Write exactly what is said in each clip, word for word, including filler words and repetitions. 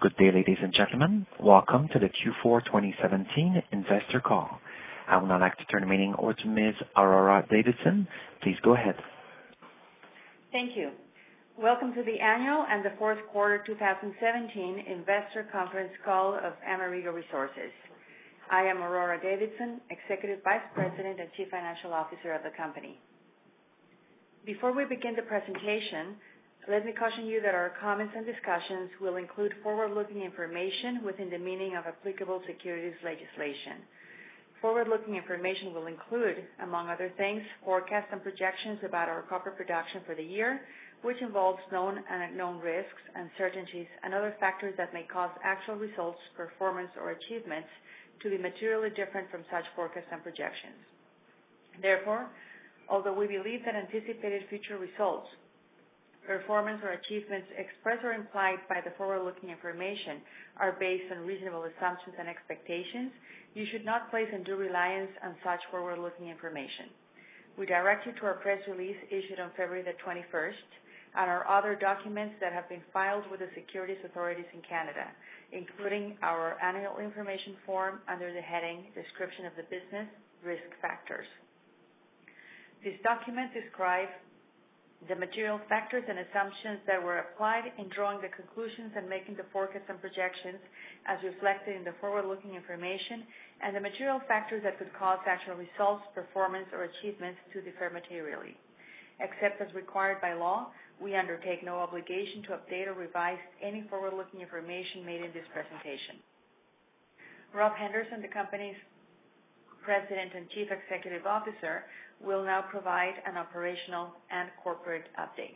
Good day, ladies and gentlemen. Welcome to the Q four twenty seventeen investor call. I would now like to turn the meeting over to Miz Aurora Davidson. Please go ahead. Thank you. Welcome to the annual and the fourth quarter two thousand seventeen investor conference call of Amerigo Resources. I am Aurora Davidson, Executive Vice President and Chief Financial Officer of the company. Before we begin the presentation, let me caution you that our comments and discussions will include forward-looking information within the meaning of applicable securities legislation. Forward-looking information will include, among other things, forecasts and projections about our copper production for the year, which involves known and unknown risks, uncertainties, and other factors that may cause actual results, performance, or achievements to be materially different from such forecasts and projections. Therefore, although we believe that anticipated future results, performance, or achievements expressed or implied by the forward-looking information are based on reasonable assumptions and expectations, you should not place undue reliance on such forward-looking information. We direct you to our press release issued on February the twenty-first and our other documents that have been filed with the securities authorities in Canada, including our annual information form under the heading Description of the Business Risk Factors. These documents describe the material factors and assumptions that were applied in drawing the conclusions and making the forecasts and projections as reflected in the forward-looking information, and the material factors that could cause actual results, performance, or achievements to differ materially. Except as required by law, we undertake no obligation to update or revise any forward-looking information made in this presentation. Rob Henderson, the company's President and Chief Executive Officer, will now provide an operational and corporate update.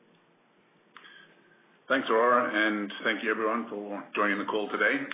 Thanks, Aurora, and thank you everyone for joining the call today.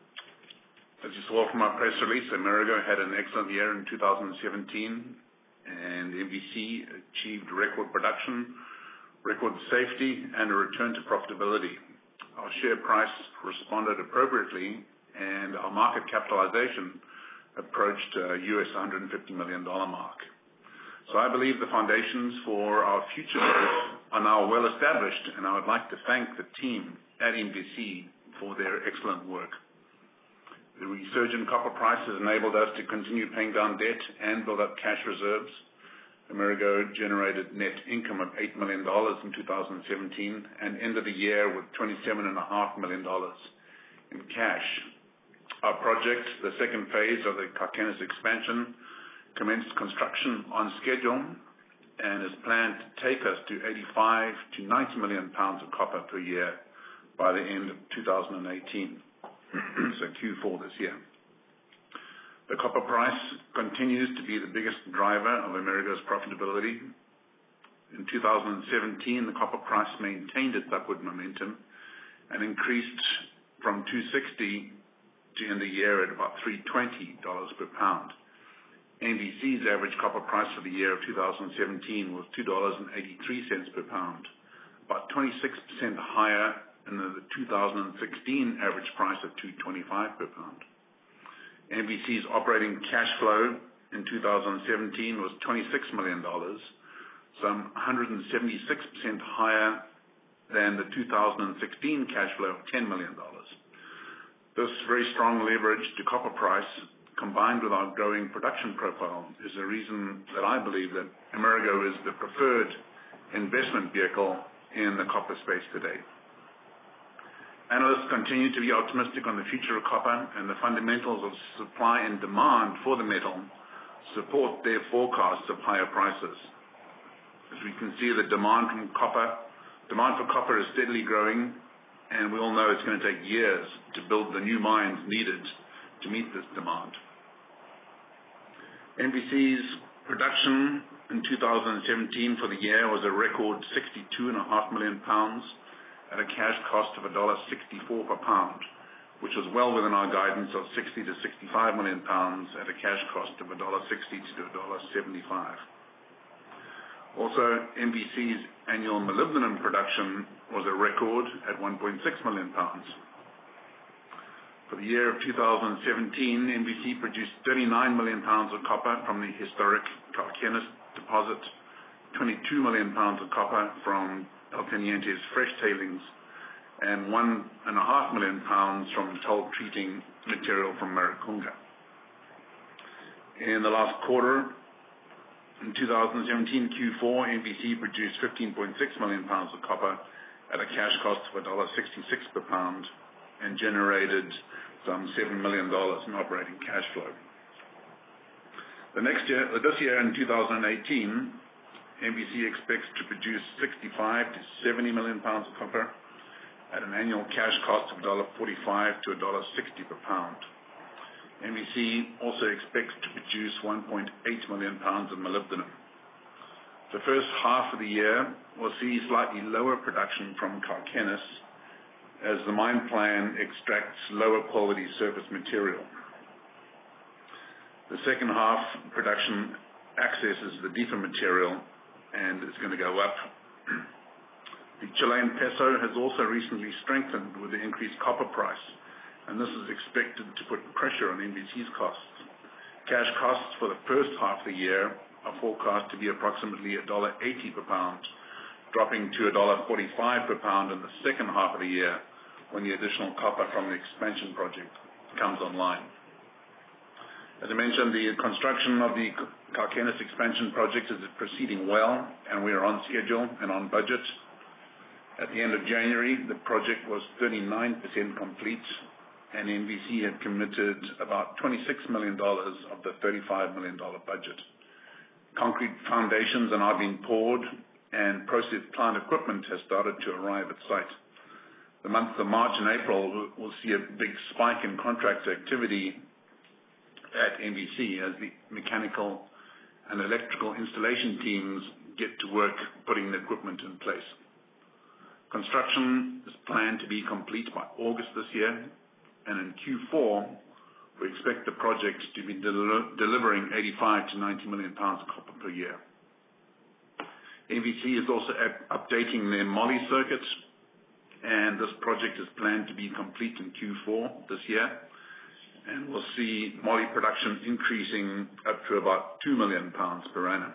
As you saw from our press release, Amerigo had an excellent year in two thousand seventeen, and M V C achieved record production, record safety, and a return to profitability. Our share price responded appropriately, and our market capitalization approached uh, U S one hundred fifty million dollars mark. So I believe the foundations for our future growth are now well established, and I would like to thank the team at M V C for their excellent work. The resurgent copper price has enabled us to continue paying down debt and build up cash reserves. Amerigo generated net income of eight million dollars in two thousand seventeen and ended the year with twenty-seven point five million dollars in cash. Our project, the second phase of the Carquinez expansion, commenced construction on schedule and is planned to take us to eighty-five to ninety million pounds of copper per year by the end of two thousand eighteen, so Q four this year. The copper price continues to be the biggest driver of Amerigo's profitability. In two thousand seventeen, the copper price maintained its upward momentum and increased from two sixty to end the year at about three twenty dollars per pound. M V C's average copper price for the year of two thousand seventeen was two dollars and eighty-three cents per pound, about twenty-six percent higher than the two thousand sixteen average price of two twenty-five per pound. M V C's operating cash flow in two thousand seventeen was twenty-six million dollars, some one hundred seventy-six percent higher than the two thousand sixteen cash flow of ten million dollars. This very strong leverage to copper price, combined with our growing production profile, is a reason that I believe that Amerigo is the preferred investment vehicle in the copper space today. Analysts continue to be optimistic on the future of copper, and the fundamentals of supply and demand for the metal support their forecasts of higher prices. As we can see, the demand from copper, demand for copper is steadily growing, and we all know it's going to take years to build the new mines needed to meet this demand. M V C's production in two thousand seventeen for the year was a record sixty-two point five million pounds at a cash cost of one dollar sixty-four per pound, which was well within our guidance of sixty to sixty-five million pounds at a cash cost of one dollar sixty to one dollar seventy-five. Also, M V C's annual molybdenum production was a record at one point six million pounds. For the year of two thousand seventeen, M V C produced thirty-nine million pounds of copper from the historic Carquinez deposit, twenty-two million pounds of copper from El Teniente's fresh tailings, and one and a half million pounds from toll treating material from Maricunga. In the last quarter, in two thousand seventeen Q four, M V C produced fifteen point six million pounds of copper at a cash cost of one dollar sixty-six per pound and generated some seven million dollars in operating cash flow. The next year, this year in two thousand eighteen, M V C expects to produce sixty-five to seventy million pounds of copper at an annual cash cost of one dollar forty-five to one dollar sixty per pound. M V C also expects to produce one point eight million pounds of molybdenum. The first half of the year will see slightly lower production from Cauquenes as the mine plan extracts lower quality surface material. The second half production accesses the deeper material and is going to go up. The Chilean peso has also recently strengthened with the increased copper price, and this is expected to put pressure on M V C's costs. Cash costs for the first half of the year are forecast to be approximately one dollar eighty per pound, dropping to one dollar forty-five per pound in the second half of the year when the additional copper from the expansion project comes online. As I mentioned, the construction of the Cauquenes expansion project is proceeding well, and we are on schedule and on budget. At the end of January, the project was thirty-nine percent complete, and M V C had committed about twenty-six million dollars of the thirty-five million dollars budget. Concrete foundations are now being poured, and process plant equipment has started to arrive at site. The months of March and April will see a big spike in contractor activity at M V C as the mechanical and electrical installation teams get to work putting the equipment in place. Construction is planned to be complete by August this year, and in Q four, we expect the project to be del- delivering eighty-five to ninety million pounds of copper per year. M V C is also up- updating their moly circuit, and this project is planned to be complete in Q four this year, and we'll see moly production increasing up to about two million pounds per annum.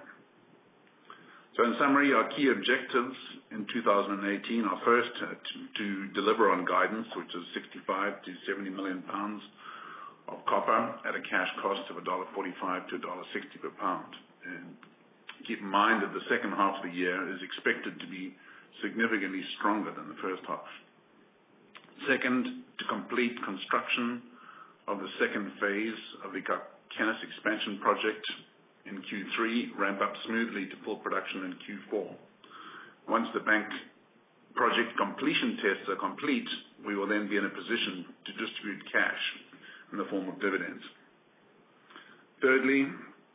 So in summary, our key objectives in two thousand eighteen are first uh, to, to deliver on guidance, which is sixty-five to seventy million pounds of copper at a cash cost of one dollar forty-five to one dollar sixty per pound. And keep in mind that the second half of the year is expected to be significantly stronger than the first half. Second, to complete construction of the second phase of the Cauquenes expansion project in Q three, ramp up smoothly to full production in Q four. Once the bank project completion tests are complete, we will then be in a position to distribute cash in the form of dividends. Thirdly,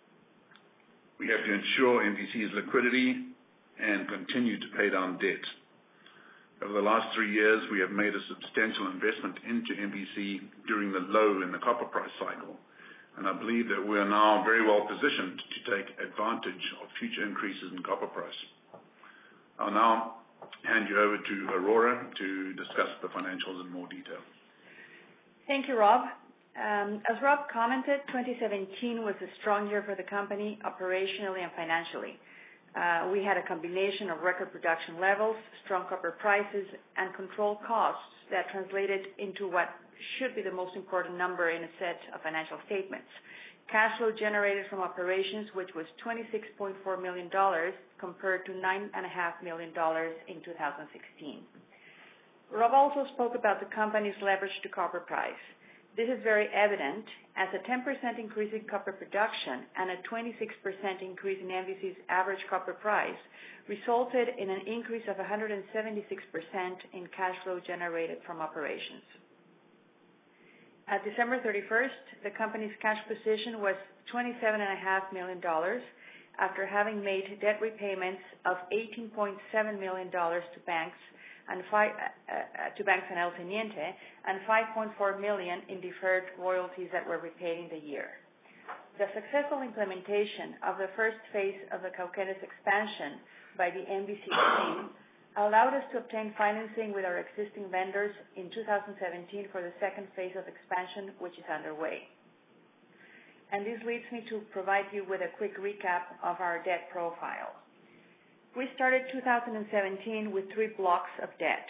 we have to ensure M V C's liquidity and continue to pay down debt. Over the last three years, we have made a substantial investment into M V C during the low in the copper price cycle, and I believe that we are now very well positioned to take advantage of future increases in copper price. I'll now hand you over to Aurora to discuss the financials in more detail. Thank you, Rob. Um, as Rob commented, twenty seventeen was a strong year for the company operationally and financially. Uh, we had a combination of record production levels, strong copper prices, and controlled costs that translated into what should be the most important number in a set of financial statements. Cash flow generated from operations, which was twenty-six point four million dollars compared to nine point five million dollars in two thousand sixteen. Rob also spoke about the company's leverage to copper price. This is very evident as a ten percent increase in copper production and a twenty-six percent increase in M V C's average copper price resulted in an increase of one hundred seventy-six percent in cash flow generated from operations. At December thirty-first, the company's cash position was twenty-seven point five million dollars after having made debt repayments of eighteen point seven million dollars to banks and five, uh, to banks and El Teniente, and five point four million dollars in deferred royalties that were repaid in the year. The successful implementation of the first phase of the Cauquenes expansion by the M V C team allowed us to obtain financing with our existing vendors in two thousand seventeen for the second phase of expansion, which is underway. And this leads me to provide you with a quick recap of our debt profile. We started two thousand seventeen with three blocks of debt.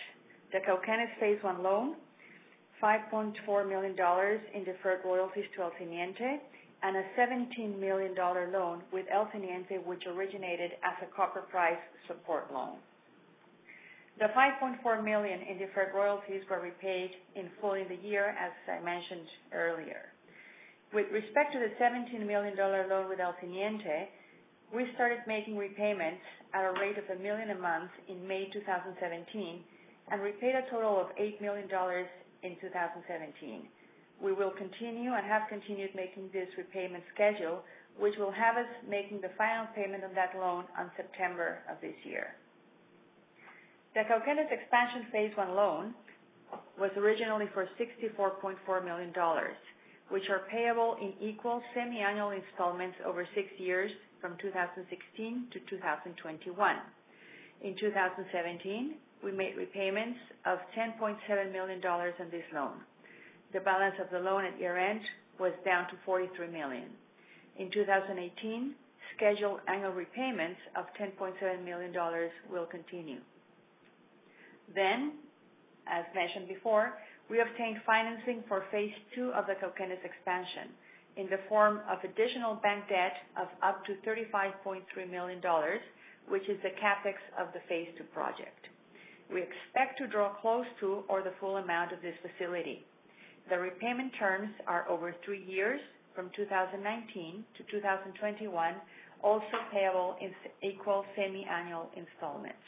The Cauquenes Phase One loan, five point four million dollars in deferred royalties to El Teniente, and a seventeen million dollars loan with El Teniente, which originated as a copper price support loan. The five point four million dollars in deferred royalties were repaid in full in the year, as I mentioned earlier. With respect to the seventeen million dollars loan with El Teniente, we started making repayments at a rate of a million a month in May two thousand seventeen and repaid a total of eight million dollars in two thousand seventeen. We will continue and have continued making this repayment schedule, which will have us making the final payment on that loan on September of this year. The Cauquenes Expansion Phase One loan was originally for sixty-four point four million dollars, which are payable in equal semi-annual installments over six years from two thousand sixteen to two thousand twenty-one. In two thousand seventeen, we made repayments of ten point seven million dollars on this loan. The balance of the loan at year-end was down to forty-three million dollars. In two thousand eighteen, scheduled annual repayments of ten point seven million dollars will continue. Then, as mentioned before, we obtained financing for Phase Two of the Cauquenes expansion in the form of additional bank debt of up to thirty-five point three million dollars, which is the capex of the Phase Two project. We expect to draw close to or the full amount of this facility. The repayment terms are over three years from two thousand nineteen to two thousand twenty-one, also payable in equal semi-annual installments.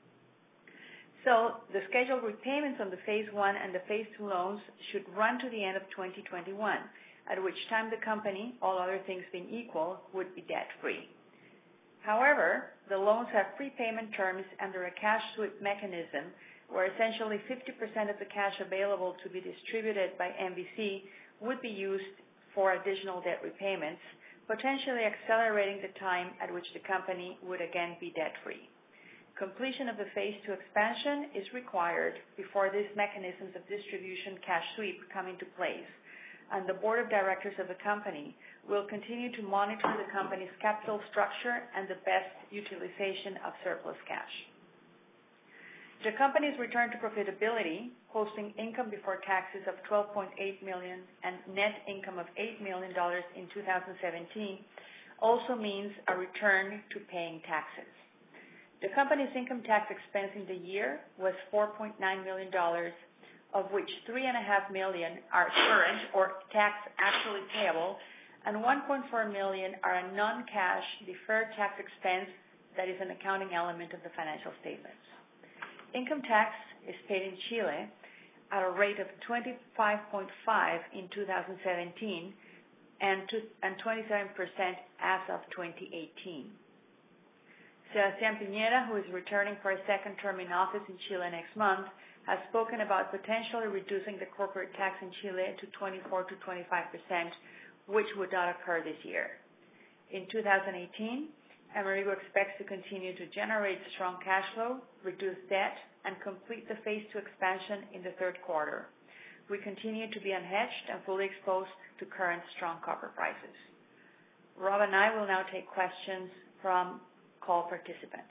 So the scheduled repayments on the Phase One and the Phase Two loans should run to the end of twenty twenty-one, at which time the company, all other things being equal, would be debt-free. However, the loans have prepayment terms under a cash sweep mechanism where essentially fifty percent of the cash available to be distributed by M V C would be used for additional debt repayments, potentially accelerating the time at which the company would again be debt-free. Completion of the Phase Two expansion is required before these mechanisms of distribution cash sweep come into place, and the board of directors of the company will continue to monitor the company's capital structure and the best utilization of surplus cash. The company's return to profitability, posting income before taxes of twelve point eight million dollars and net income of eight million dollars in two thousand seventeen, also means a return to paying taxes. The company's income tax expense in the year was four point nine million dollars, of which three point five million dollars are current or tax actually payable, and one point four million dollars are a non-cash deferred tax expense that is an accounting element of the financial statements. Income tax is paid in Chile at a rate of twenty-five point five in two thousand seventeen and, to, and twenty-seven percent as of twenty eighteen. Sebastián Piñera, who is returning for a second term in office in Chile next month, has spoken about potentially reducing the corporate tax in Chile to twenty-four to twenty-five percent, which would not occur this year. In two thousand eighteen, Amerigo expects to continue to generate strong cash flow, reduce debt, and complete the Phase Two expansion in the third quarter. We continue to be unhedged and fully exposed to current strong copper prices. Rob and I will now take questions from call participants.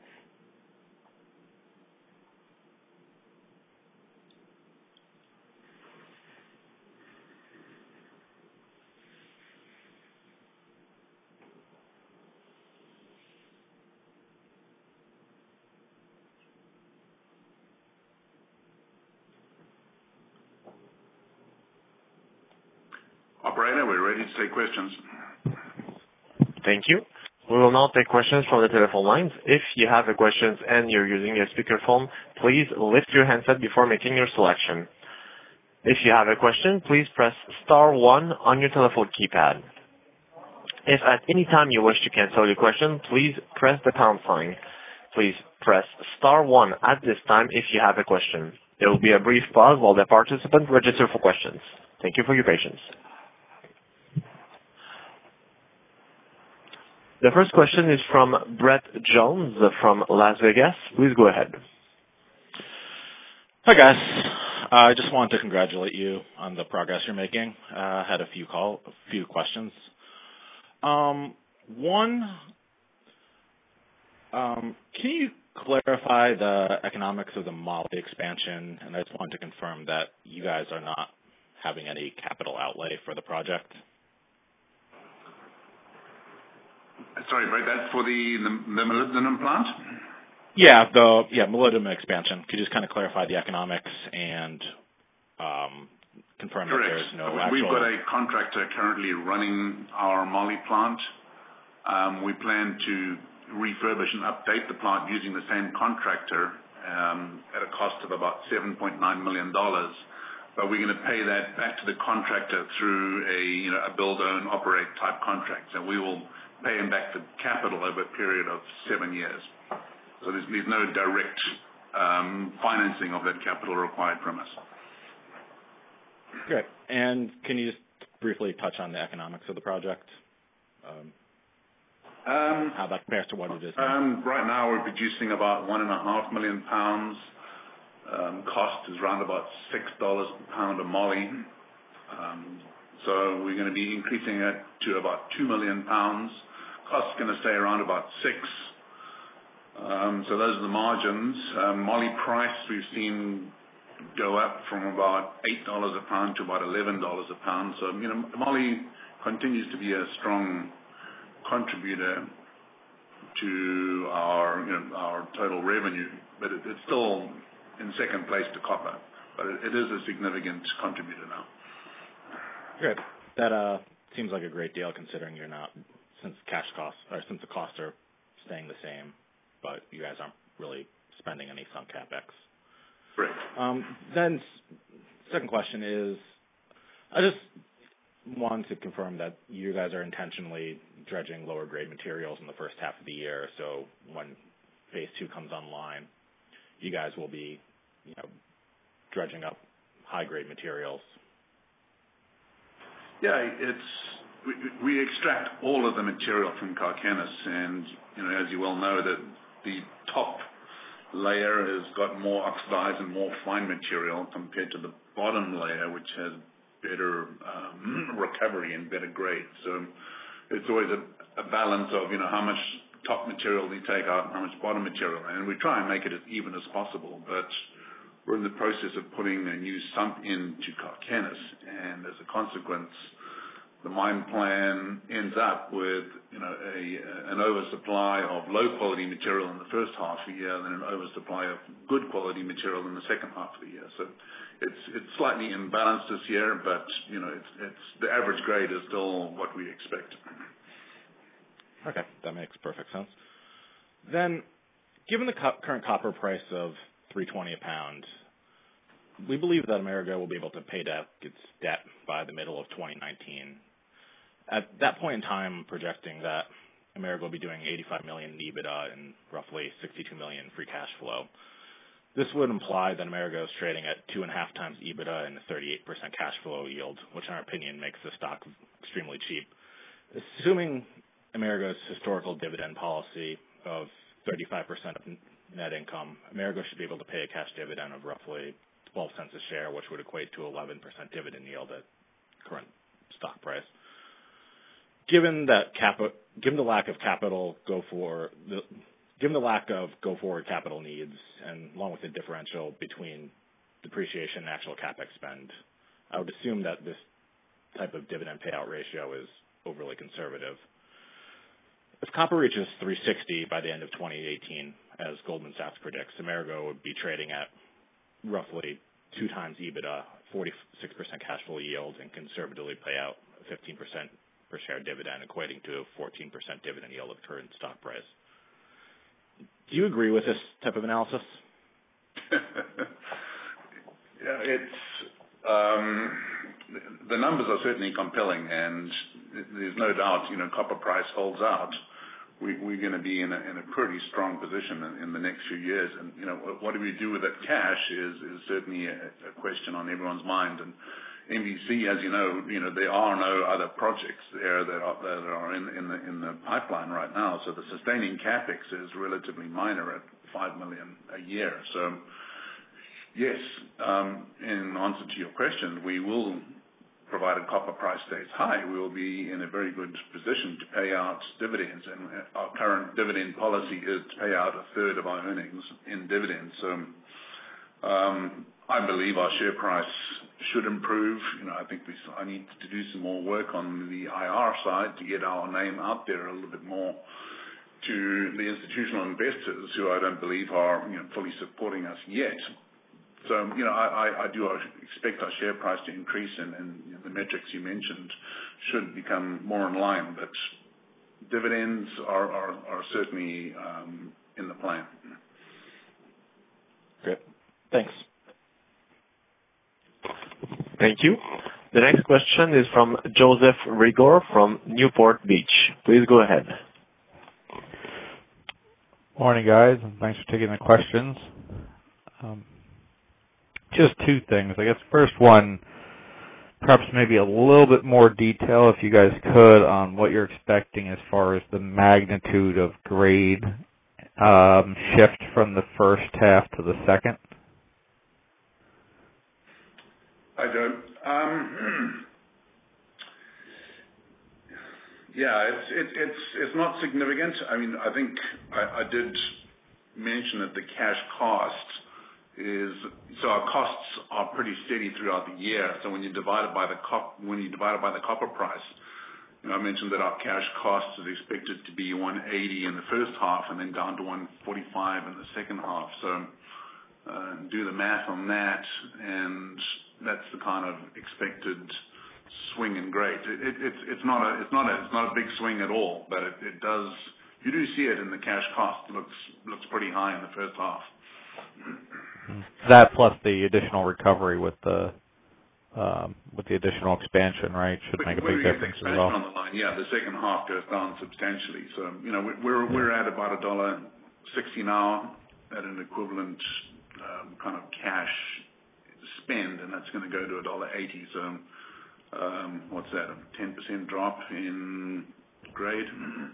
Operator, we're ready to take questions. Thank you. We will now take questions from the telephone lines. If you have a question and you're using a speakerphone, please lift your handset before making your selection. If you have a question, please press star one on your telephone keypad. If at any time you wish to cancel your question, please press the pound sign. Please press star one at this time if you have a question. There will be a brief pause while the participants register for questions. Thank you for your patience. The first question is from Brett Jones from Las Vegas. Please go ahead. Hi, guys. I uh, just wanted to congratulate you on the progress you're making. I uh, had a few call, a few questions. Um, one, um, can you clarify the economics of the Moly expansion, and I just wanted to confirm that you guys are not having any capital outlay for the project. Sorry, Brett, that's for the, the, the molybdenum plant? Yeah, the yeah molybdenum expansion. Could you just kind of clarify the economics and um, confirm Correct. that there's no We've actual... We've got a contractor currently running our moly plant. Um, we plan to refurbish and update the plant using the same contractor um, at a cost of about seven point nine million dollars. But we're going to pay that back to the contractor through a you know a build, own, operate type contract. So we will pay him back the capital over a period of seven years. So there's, there's no direct um, financing of that capital required from us. Great. And can you just briefly touch on the economics of the project? Um, Um, how that compares to what it is now? Um, right now we're producing about one and a half million pounds. Um, cost is around about six dollars per pound of moly. Um, so we're going to be increasing it to about two million pounds. Cost is going to stay around about six. Um, so those are the margins. Um, moly price we've seen go up from about eight dollars a pound to about eleven dollars a pound. So you know moly continues to be a strong contributor to our you know our total revenue, but it, it's still in second place to copper, but it, it is a significant contributor now. Good. That uh, seems like a great deal considering you're not, since cash costs or since the costs are staying the same, but you guys aren't really spending any sunk capex. Correct. Um, then, second question is, I just want to confirm that you guys are intentionally dredging lower grade materials in the first half of the year, so when phase two comes online, you guys will be, you know, dredging up high grade materials. Yeah, it's we, we extract all of the material from Carquinez, and you know, as you well know, that the top layer has got more oxidized and more fine material compared to the bottom layer, which has better um, recovery and better grade. So it's always a, a balance of, you know, how much top material we take out and how much bottom material. And we try and make it as even as possible. But we're in the process of putting a new sump into Carquinez. And as a consequence, the mine plan ends up with, you know, a, an oversupply of low quality material in the first half of the year and then an oversupply of good quality material in the second half of the year. So it's it's slightly imbalanced this year, but you know, it's it's the average grade is still what we expect. Okay, that makes perfect sense. Then, given the co- current copper price of three twenty a pound, we believe that Amerigo will be able to pay back its debt by the middle of twenty nineteen. At that point in time, projecting that Amerigo will be doing eighty-five million in EBITDA and roughly sixty-two million in free cash flow. This would imply that Amerigo is trading at two and a half times EBITDA and a thirty-eight percent cash flow yield, which in our opinion makes the stock extremely cheap. Assuming Amerigo's historical dividend policy of thirty-five percent of net income, Amerigo should be able to pay a cash dividend of roughly twelve cents a share, which would equate to eleven percent dividend yield at current stock price. Given that capi- given the lack of capital go for the given the lack of go forward capital needs, and along with the differential between depreciation and actual capex spend, I would assume that this type of dividend payout ratio is overly conservative. If copper reaches three sixty by the end of twenty eighteen, as Goldman Sachs predicts, Amerigo would be trading at roughly two times EBITDA, forty-six percent cash flow yield, and conservatively pay out fifteen percent per share dividend, equating to a fourteen percent dividend yield at current stock price. Do you agree with this type of analysis? Yeah, it's um, the numbers are certainly compelling, and there's no doubt, you know, copper price holds out. We, we're going to be in a, in a pretty strong position in, in the next few years, and you know, what, what do we do with that cash is is certainly a, a question on everyone's mind. And M V C, as you know, you know there are no other projects there that are that are in in the in the pipeline right now. So the sustaining capex is relatively minor at five million a year. So yes, um, in answer to your question, we will provided copper price stays high, we will be in a very good position to pay out dividends. And our current dividend policy is to pay out a third of our earnings in dividends. So um, I believe our share price should improve. You know, I think we I need to do some more work on the I R side to get our name out there a little bit more to the institutional investors who I don't believe are, you know, fully supporting us yet. So, you know, I, I do expect our share price to increase, and, and you know, the metrics you mentioned should become more in line. But dividends are, are, are certainly um, in the plan. Great. Thanks. Thank you. The next question is from Joseph Rigor from Newport Beach. Please go ahead. Morning, guys, and thanks for taking the questions. Um, just two things. I guess first one, perhaps maybe a little bit more detail, if you guys could, on what you're expecting as far as the magnitude of grade um, shift from the first half to the second. I don't. Um, yeah, it's it, it's it's not significant. I mean, I think I, I did mention that the cash cost is so our costs are pretty steady throughout the year. So when you divide it by the cop, when you divide it by the copper price, you know, I mentioned that our cash cost is expected to be one eighty in the first half and then down to one forty-five in the second half. So uh, do the math on that, and that's the kind of expected swing in grade. It, it, it's it's not a it's not a it's not a big swing at all, but it, it does. You do see it in the cash cost. It looks looks pretty high in the first half. That plus the additional recovery with the um, with the additional expansion, right, should but make a when big we get difference the as well. On the line, yeah, the second half goes down substantially. So you know we're we're at about a dollar sixty now at an equivalent um, kind of cash spend, and that's going to go to a dollar eighty. So um, what's that? A ten percent drop in grade.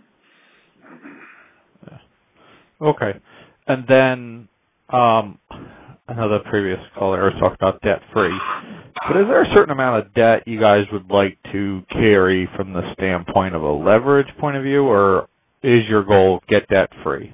Yeah. Okay, and then um, I know the previous caller talked about debt free, but is there a certain amount of debt you guys would like to carry from the standpoint of a leverage point of view, or is your goal get debt free?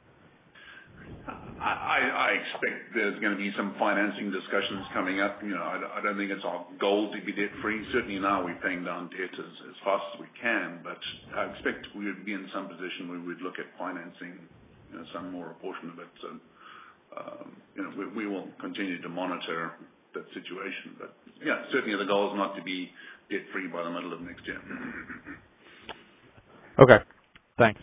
I, I expect there's going to be some financing discussions coming up. You know, I, I don't think it's our goal to be debt free. Certainly now we're paying down debt as, as fast as we can, but I expect we would be in some position where we'd look at financing, you know, some more portion of it. So, um, you know, we, we will continue to monitor that situation. But yeah, certainly the goal is not to be debt free by the middle of next year. Okay, thanks.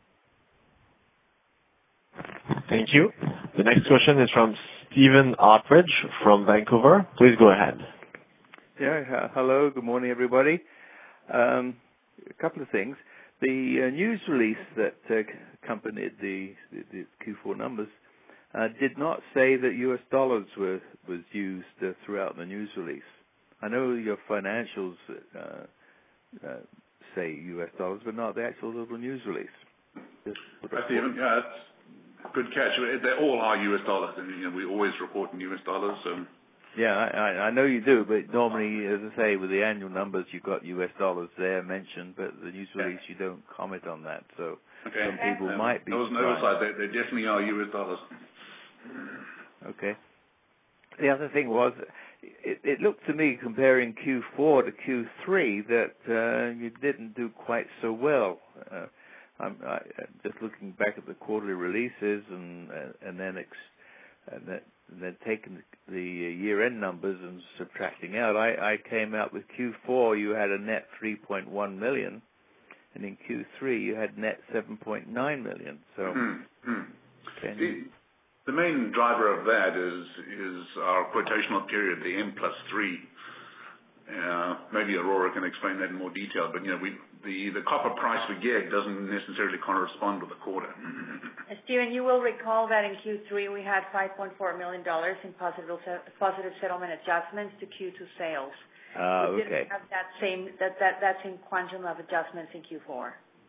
Thank you. The next question is from Stephen Ottridge from Vancouver. Please go ahead. Yeah, uh, hello, good morning, everybody. Um, a couple of things. The uh, news release that uh, accompanied the, the, the Q four numbers uh, did not say that U S dollars were was used uh, throughout the news release. I know your financials uh, uh, say U S dollars, but not the actual little news release. Just Hi, Stephen. Yeah, it's good catch. They all are U S dollars, and you know, we always report in U S dollars. So. Yeah, I, I know you do, but normally, as I say, with the annual numbers, you've got U S dollars there mentioned, but the news release, yeah. You don't comment on that. So okay. Some people um, might be. Those oversight, they, they definitely are U S dollars. Okay. The other thing was, it, it looked to me, comparing Q four to Q three, that uh, you didn't do quite so well. Uh, I'm I, just looking back at the quarterly releases and uh, and then ex, and then, and then taking the year-end numbers and subtracting out, I, I came out with Q four. You had a net three point one million, and in Q three you had net seven point nine million. So, mm-hmm. can the, you, the main driver of that is is our quotational period, the M plus three. Uh, maybe Aurora can explain that in more detail, but you know, we, the, the copper price we get doesn't necessarily correspond with the quarter. Uh, Stephen, you will recall that in Q three we had five point four million dollars in positive positive settlement adjustments to Q two sales. Uh, we okay. didn't have that same that, that that same quantum of adjustments in Q four.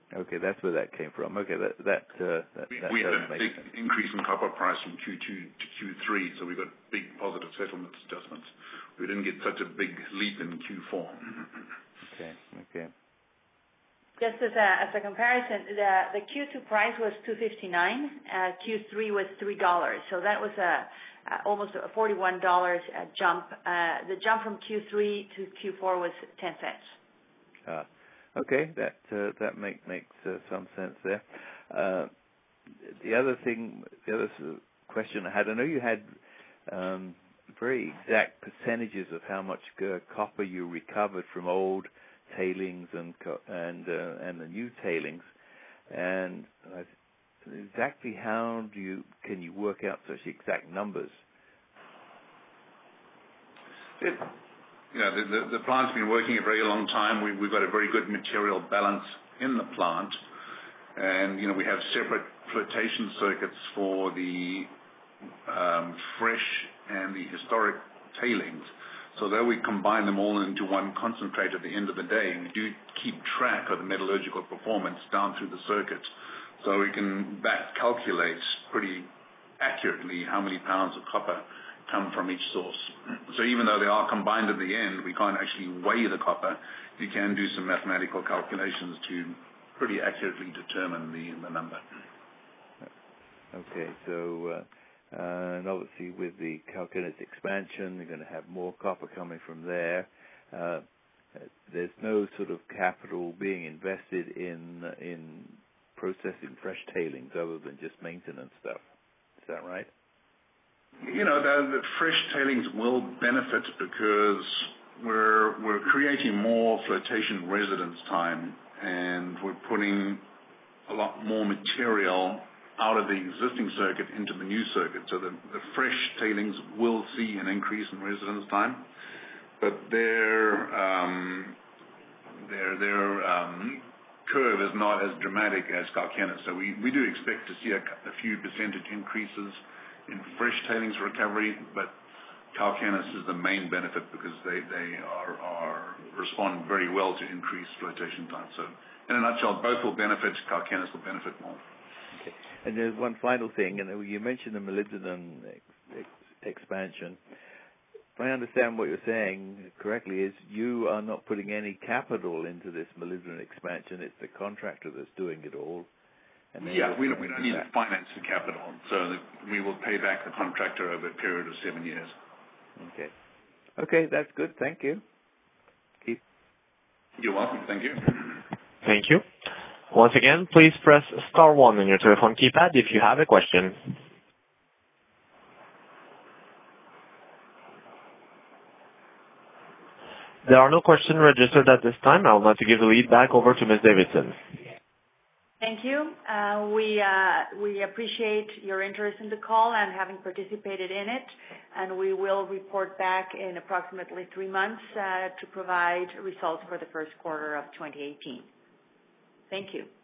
Okay, that's where that came from. Okay, that that uh, that, we, that we had does a make big sense. increase in copper price from Q two to Q three, so we got big positive settlement adjustments. We didn't get such a big leap in Q four. Okay, okay. Just as a, as a comparison, the, the Q two price was two fifty-nine, uh, Q three was three dollars. So that was a, a almost a forty-one dollars jump. Uh, the jump from Q three to Q four was ten cents. Uh, okay, that uh, that make, makes uh, some sense there. Uh, the other thing, the other sort of question I had, I know you had um, very exact percentages of how much uh, copper you recovered from old tailings and and uh, and the new tailings, and uh, exactly how do you can you work out such exact numbers? It, you know, the, the, the plant's been working a very long time. We, we've got a very good material balance in the plant, and you know we have separate flotation circuits for the um, fresh and the historic tailings. So though we combine them all into one concentrate at the end of the day, we do keep track of the metallurgical performance down through the circuit. So we can back calculate pretty accurately how many pounds of copper come from each source. So even though they are combined at the end, we can't actually weigh the copper. You can do some mathematical calculations to pretty accurately determine the, the number. Okay, so... Uh Uh, and obviously with the Cauquenes expansion, you're going to have more copper coming from there. Uh, there's no sort of capital being invested in in processing fresh tailings other than just maintenance stuff. Is that right? You know, the, the fresh tailings will benefit because we're we're creating more flotation residence time, and we're putting a lot more material out of the existing circuit into the new circuit. So the, the fresh tailings will see an increase in residence time, but their um, their their um, curve is not as dramatic as Cauquenes. So we, we do expect to see a, a few percentage increases in fresh tailings recovery, but Cauquenes is the main benefit because they, they are, are respond very well to increased flotation time. So in a nutshell, both will benefit. Cauquenes will benefit more. Okay. And there's one final thing, and you mentioned the molybdenum ex- ex- expansion. If I understand what you're saying correctly, is you are not putting any capital into this molybdenum expansion. It's the contractor that's doing it all. And yeah, we don't, we don't need to finance the capital, so that we will pay back the contractor over a period of seven years. Okay. Okay, that's good. Thank you. Keep. You're welcome. Thank you. Thank you. Once again, please press star one on your telephone keypad if you have a question. There are no questions registered at this time. I would like to give the lead back over to Miz Davidson. Thank you. Uh, we uh, we appreciate your interest in the call and having participated in it, and we will report back in approximately three months uh, to provide results for the first quarter of twenty eighteen. Thank you.